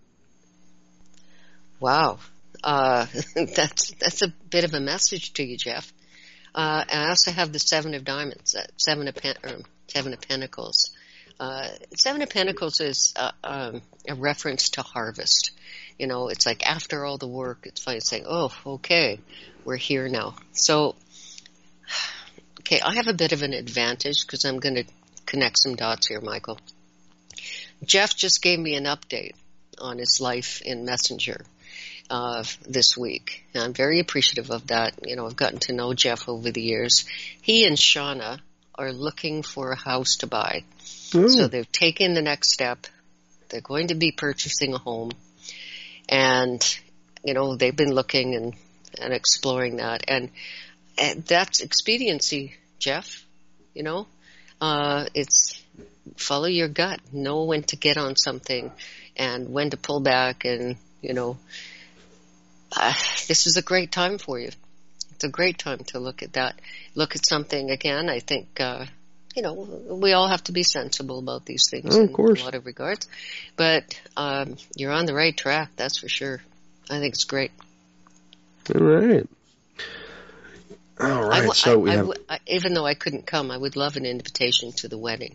Wow. Uh, that's that's a bit of a message to you, Jeff. Uh, and I also have the Seven of Diamonds, uh, Seven of Pen- or Seven of Pentacles. Uh, Seven of Pentacles is uh, um, a reference to harvest. You know, it's like after all the work, it's finally saying, oh, okay, we're here now. So, okay, I have a bit of an advantage because I'm going to connect some dots here, Michael. Jeff just gave me an update on his life in Messenger uh, this week. And I'm very appreciative of that. You know, I've gotten to know Jeff over the years. He and Shauna are looking for a house to buy. Ooh. So they've taken the next step. They're going to be purchasing a home. And, you know, they've been looking and, and exploring that. And, and that's expediency, Jeff. You know, uh, it's follow your gut, know when to get on something and when to pull back. And, you know, uh, this is a great time for you. It's a great time to look at that. Look at something again. I think, uh, you know, we all have to be sensible about these things
oh,
in
of course.
a lot of regards. But um, you're on the right track, that's for sure. I think it's great.
All right. All right.
I,
so
I,
we
I,
have...
I, even though I couldn't come, I would love an invitation to the wedding.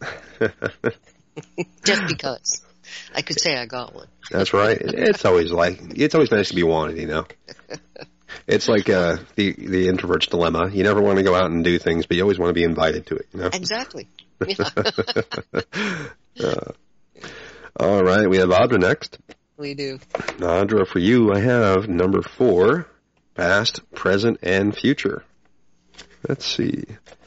Just because. I could say I got one.
That's right. It's always like it's always nice to be wanted, you know. It's like uh, the the introvert's dilemma. You never want to go out and do things, but you always want to be invited to it, you know?
Exactly. Yeah.
uh, all right, we have Audra next.
We do.
Audra, for you, I have number four, past, present, and future. Let's see.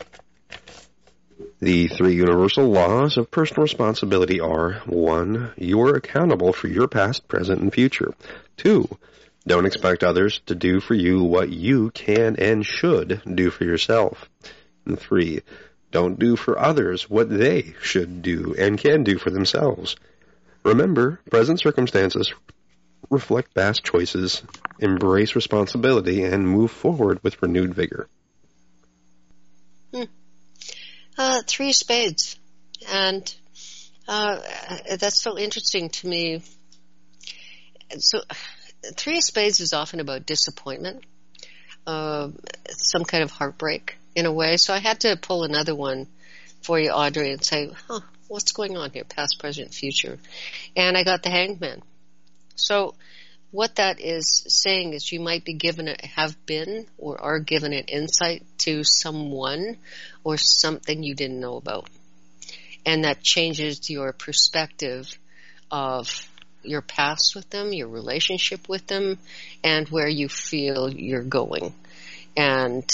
The three universal laws of personal responsibility are, one, you are accountable for your past, present, and future. Two, don't expect others to do for you what you can and should do for yourself. And three, don't do for others what they should do and can do for themselves. Remember, present circumstances reflect past choices, embrace responsibility, and move forward with renewed vigor.
Hmm. Uh, three spades. And uh, that's so interesting to me. So, three of spades is often about disappointment, uh, some kind of heartbreak. in a way. So I had to pull another one for you, Audrey, and say, huh, what's going on here? Past, present, future. And I got the Hangman. So what that is saying is you might be given a, have been or are given an insight to someone or something you didn't know about. And that changes your perspective of your past with them, your relationship with them, and where you feel you're going. And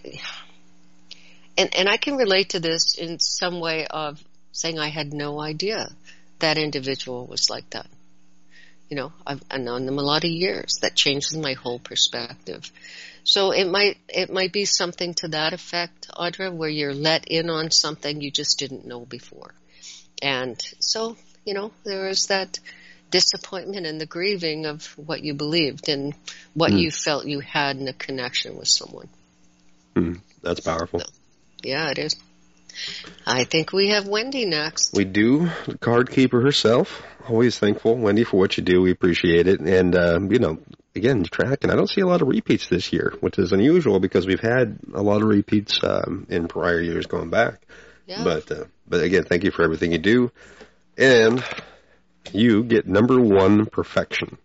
and and I can relate to this in some way of saying I had no idea that individual was like that. You know, I've, I've known them a lot of years. That changes my whole perspective. So it might it might be something to that effect, Audra, where you're let in on something you just didn't know before. And so, you know, there is that disappointment and the grieving of what you believed and what mm. you felt you had in a connection with someone.
Mm, that's powerful. So,
yeah, it is. I think we have Wendy next.
We do. The card keeper herself. Always thankful, Wendy, for what you do. We appreciate it. And, uh, you know, again, tracking. I don't see a lot of repeats this year, which is unusual because we've had a lot of repeats um, in prior years going back.
Yeah.
But, uh, but again, thank you for everything you do. And you get number one, perfection.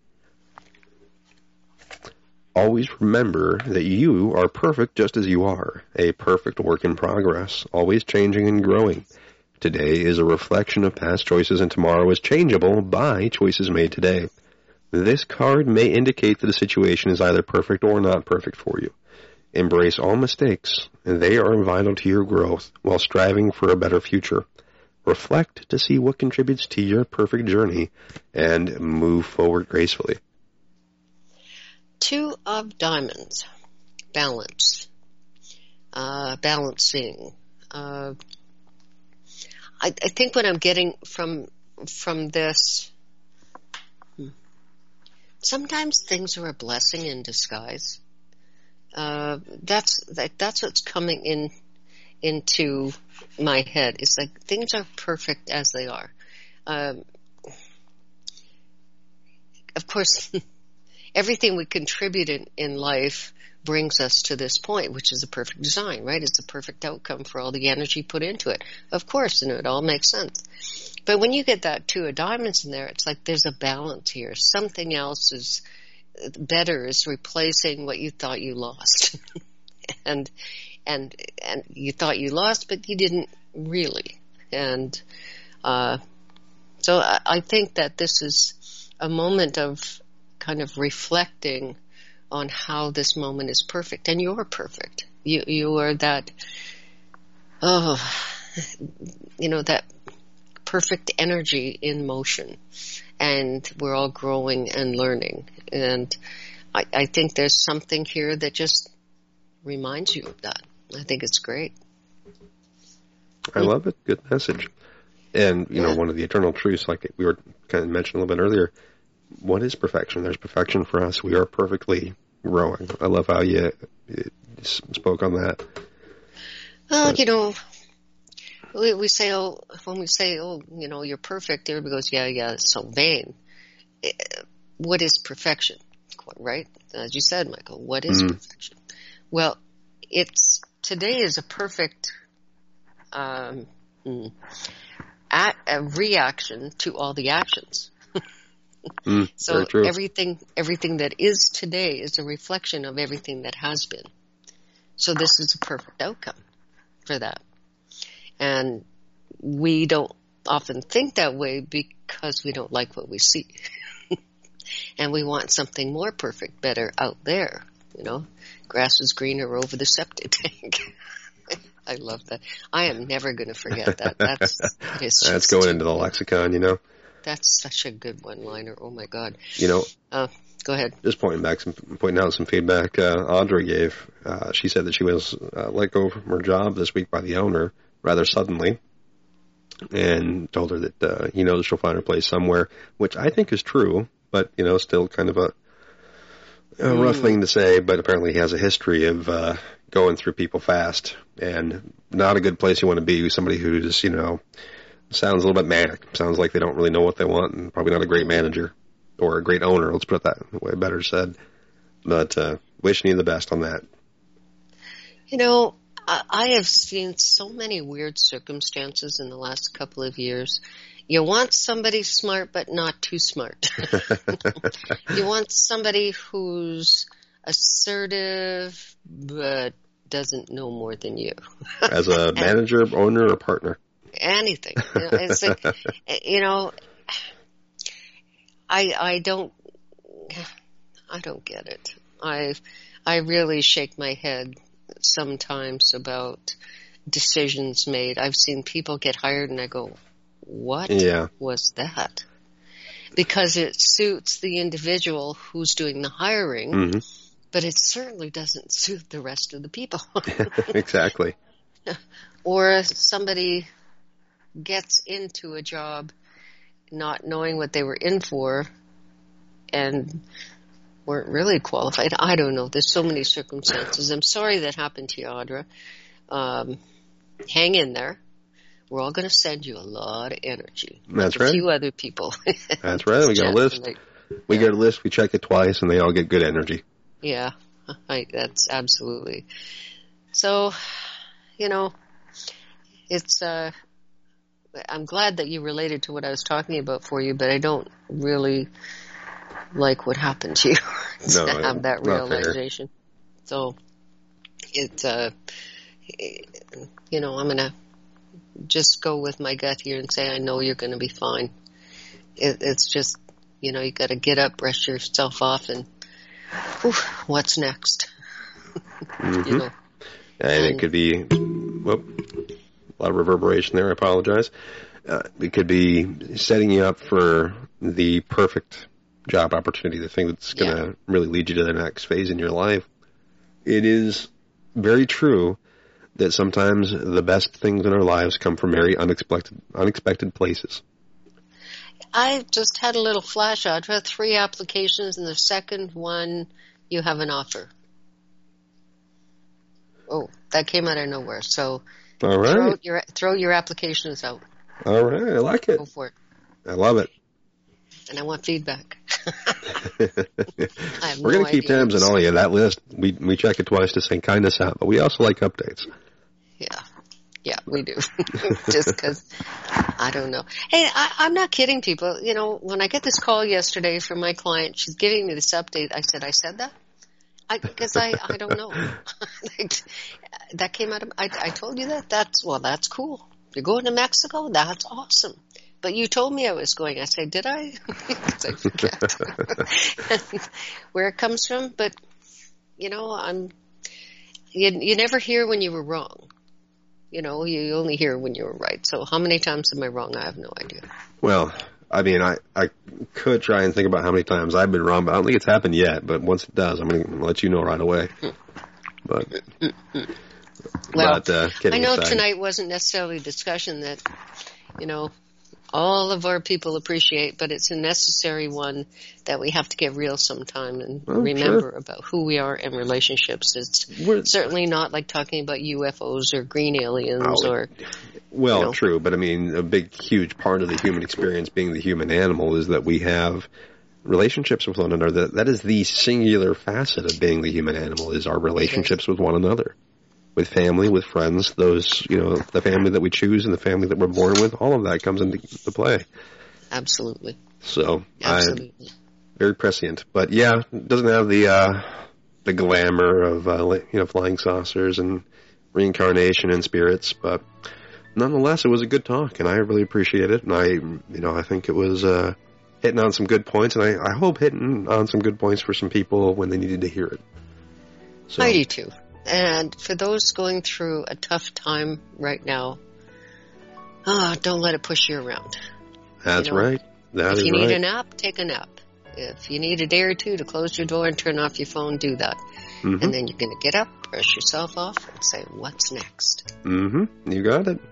Always remember that you are perfect just as you are, a perfect work in progress, always changing and growing. Today is a reflection of past choices, and tomorrow is changeable by choices made today. This card may indicate that a situation is either perfect or not perfect for you. Embrace all mistakes, and they are vital to your growth while striving for a better future. Reflect to see what contributes to your perfect journey and move forward gracefully.
Two of Diamonds. Balance. Uh, balancing. Uh, I, I think what I'm getting from from this, sometimes things are a blessing in disguise. Uh, that's that, that's what's coming in into my head. It's like things are perfect as they are. Um, of course, everything we contribute in, in life brings us to this point, which is a perfect design, right? It's a perfect outcome for all the energy put into it. Of course, and it all makes sense. But when you get that two of diamonds in there, it's like there's a balance here. Something else is better, is replacing what you thought you lost. and and and you thought you lost, but you didn't really. And uh, so I, I think that this is a moment of kind of reflecting on how this moment is perfect, and you're perfect. You you are that, oh, you know, that perfect energy in motion, and we're all growing and learning. And I, I think there's something here that just reminds you of that. I think it's great.
I love it. Good message. And, you
yeah.
know, one of the eternal truths, like we were kind of mentioning a little bit earlier, what is perfection? There's perfection for us. We are perfectly growing. I love how you, you spoke on that.
Well,
but,
you know, we, we say, oh, when we say, oh, you know, you're perfect, everybody goes, yeah, yeah, it's so vain. What is perfection? Right? As you said, Michael, what is mm-hmm. perfection? Well, it's, today is a perfect, um, at a reaction to all the actions.
mm,
so everything, everything that is today is a reflection of everything that has been. So this is a perfect outcome for that. And we don't often think that way because we don't like what we see. And we want something more perfect, better out there. You know, grass is greener over the septic tank. I love that. I am never going to forget that. That's that is
that's going into the lexicon, you know.
That's such a good one-liner. Oh my God.
You know.
Uh, go ahead.
Just pointing back, some pointing out some feedback. Uh, Audrey gave. Uh, she said that she was uh, let go from her job this week by the owner rather suddenly, and told her that uh, he knows she'll find her place somewhere, which I think is true. But you know, still kind of a, a rough mm. thing to say. But apparently, he has a history of uh, going through people fast, and not a good place you want to be. Somebody who just, you know, sounds a little bit manic. Sounds like they don't really know what they want, and probably not a great manager or a great owner. Let's put it that way. Better said. But uh, wishing you the best on that.
You know, I, I have seen so many weird circumstances in the last couple of years. You want somebody smart, but not too smart. You want somebody who's assertive, but doesn't know more than you.
As a manager, owner, or partner?
Anything. You know, it's like, you know, I I don't I don't get it. I I really shake my head sometimes about decisions made. I've seen people get hired and I go, what
yeah.
was that? Because it suits the individual who's doing the hiring,
mm-hmm.
but it certainly doesn't suit the rest of the people.
Exactly.
Or somebody gets into a job not knowing what they were in for and weren't really qualified. I don't know. There's so many circumstances. I'm sorry that happened to you, Audra. Um, hang in there. We're all going to send you a lot of energy.
That's
like
right.
A few other people.
That's right. We got a list. We
yeah.
get a list. We check it twice, and they all get good energy.
Yeah, I, that's absolutely. So, you know, it's. Uh, I'm glad that you related to what I was talking about for you, but I don't really like what happened to you to
no,
have that
not
realization.
Fair.
So, it. Uh, you know, I'm gonna just go with my gut here and say I know you're going to be fine. It, it's just, you know, you got to get up, brush yourself off, and whew, what's next?
Mm-hmm.
You know,
and, and it could be, whoop, a lot of reverberation there. I apologize. Uh, it could be setting you up for the perfect job opportunity, the thing that's going to yeah. really lead you to the next phase in your life. It is very true that sometimes the best things in our lives come from very unexpected, unexpected places.
I just had a little flash out. I had three applications, and the second one, you have an offer. Oh, that came out of nowhere. So,
all right,
throw your throw your applications out.
All right, I like it.
Go for it.
I love it.
And I want feedback.
We're
no
going to keep
idea.
tabs on all of you. That list, we we check it twice to send kindness out, but we also like updates.
Yeah, yeah, we do. Just because, I don't know. Hey, I, I'm not kidding people. You know, when I get this call yesterday from my client, she's giving me this update. I said, I said that? Because I, I, I don't know. Like, that came out of, I, I told you that? That's, well, that's cool. You're going to Mexico? That's awesome. But you told me I was going. I said, did I? Because I forget where it comes from. But, you know, I'm, you, you never hear when you were wrong. You know, you only hear when you were right. So how many times am I wrong? I have no idea.
Well, I mean, I, I could try and think about how many times I've been wrong, but I don't think it's happened yet. But once it does, I'm going to let you know right away. But,
well,
but uh,
I know
aside.
Tonight wasn't necessarily a discussion that, you know, all of our people appreciate, but it's a necessary one that we have to get real sometime and
oh,
remember
sure.
about who we are and relationships. It's
We're,
certainly not like talking about U F Os or green aliens
oh,
or...
Well,
you know.
True, but I mean, a big, huge part of the human experience being the human animal is that we have relationships with one another. That, that is the singular facet of being the human animal, is our relationships with one another. With family, with friends, those, you know, the family that we choose and the family that we're born with, all of that comes into play.
Absolutely.
So,
Absolutely.
I, very prescient. But yeah, it doesn't have the, uh, the glamour of, uh, you know, flying saucers and reincarnation and spirits, but nonetheless, it was a good talk, and I really appreciate it. And I, you know, I think it was, uh, hitting on some good points, and I, I hope hitting on some good points for some people when they needed to hear it. So,
I do too. And for those going through a tough time right now, ah, oh, don't let it push you around.
That's
you know,
right. That
if
is
you need
right.
a nap, take a nap. If you need a day or two to close your door and turn off your phone, do that.
Mm-hmm.
And then you're going to get up, brush yourself off, and say, what's next?
Mm-hmm. You got it.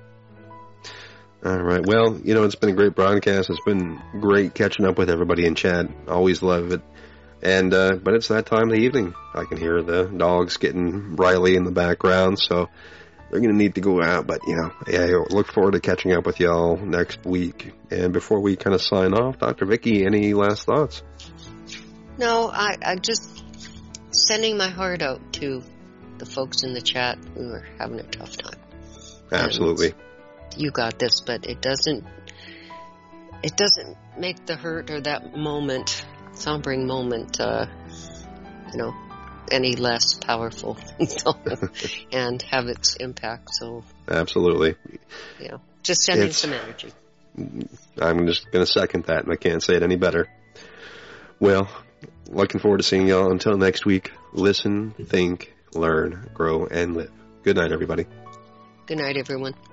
All right. Well, you know, it's been a great broadcast. It's been great catching up with everybody in chat. Always love it. And, uh, but it's that time of the evening. I can hear the dogs getting Riley in the background, so they're going to need to go out. But, you know, yeah, I look forward to catching up with y'all next week. And before we kind of sign off, Doctor Vicky, any last thoughts?
No, I, I just sending my heart out to the folks in the chat who are having a tough time.
Absolutely.
And you got this, but it doesn't, it doesn't make the hurt or that moment, sombering moment, uh, you know, any less powerful so, and have its impact. So
absolutely.
Yeah. Just send in
It's,
some energy.
I'm just going to second that, and I can't say it any better. Well, looking forward to seeing y'all. Until next week, listen, think, learn, grow, and live. Good night, everybody.
Good night, everyone.